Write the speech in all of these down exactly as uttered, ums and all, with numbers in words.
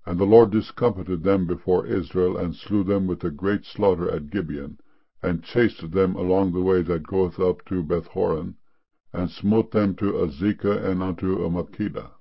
And the Lord discomfited them before Israel, and slew them with a great slaughter at Gibeon, and chased them along the way that goeth up to Bethhoron, and smote them to Azekah and unto Makkedah.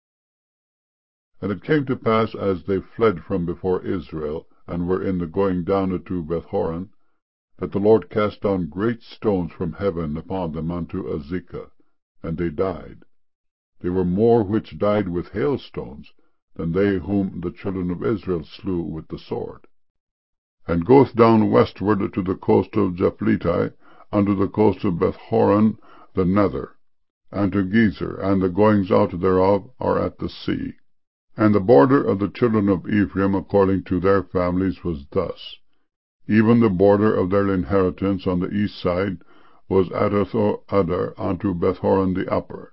And it came to pass, as they fled from before Israel, and were in the going down to Bethhoron, that the Lord cast down great stones from heaven upon them unto Azekah, and they died. They were more which died with hailstones than they whom the children of Israel slew with the sword. And goeth down westward to the coast of Japhleti, unto the coast of Bethhoron the nether, and to Gezer, and the goings out thereof are at the sea. And the border of the children of Ephraim according to their families was thus. Even the border of their inheritance on the east side was Adathoadar unto Bethhoron the upper.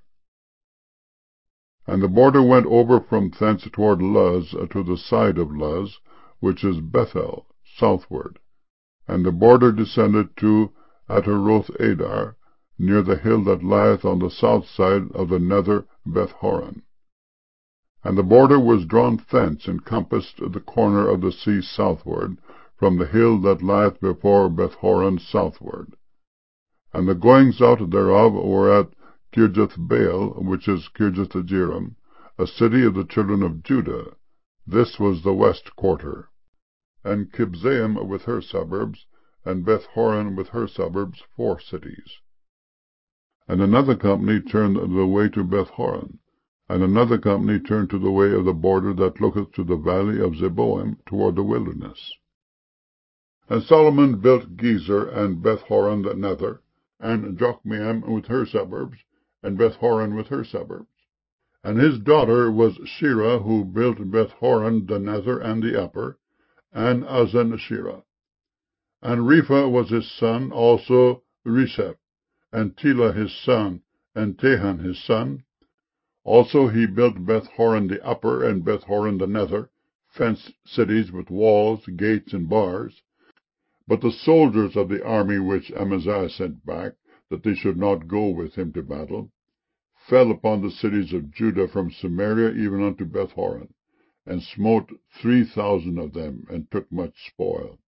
And the border went over from thence toward Luz to the side of Luz, which is Bethel, southward. And the border descended to Ataroth-adar, near the hill that lieth on the south side of the nether Bethhoron. And the border was drawn thence, and compassed the corner of the sea southward, from the hill that lieth before Bethhoron southward. And the goings out thereof were at Kirjath-baal, which is Kirjath-jearim, a city of the children of Judah. This was the west quarter. And Kibzaim with her suburbs, and Bethhoron with her suburbs, four cities. And another company turned the way to Bethhoron, and another company turned to the way of the border that looketh to the valley of Zeboim toward the wilderness. And Solomon built Gezer, and Bethhoron the nether, and Jokmeam with her suburbs, and Bethhoron with her suburbs. And his daughter was Shirah, who built Bethhoron the nether and the upper, and Azan-shirah. And Repha was his son, also Resheph, and Telah his son, and Tahan his son. Also he built Bethhoron the upper, and Bethhoron the nether, fenced cities with walls, gates, and bars. But the soldiers of the army which Amaziah sent back, that they should not go with him to battle, fell upon the cities of Judah from Samaria even unto Bethhoron, and smote three thousand of them, and took much spoil.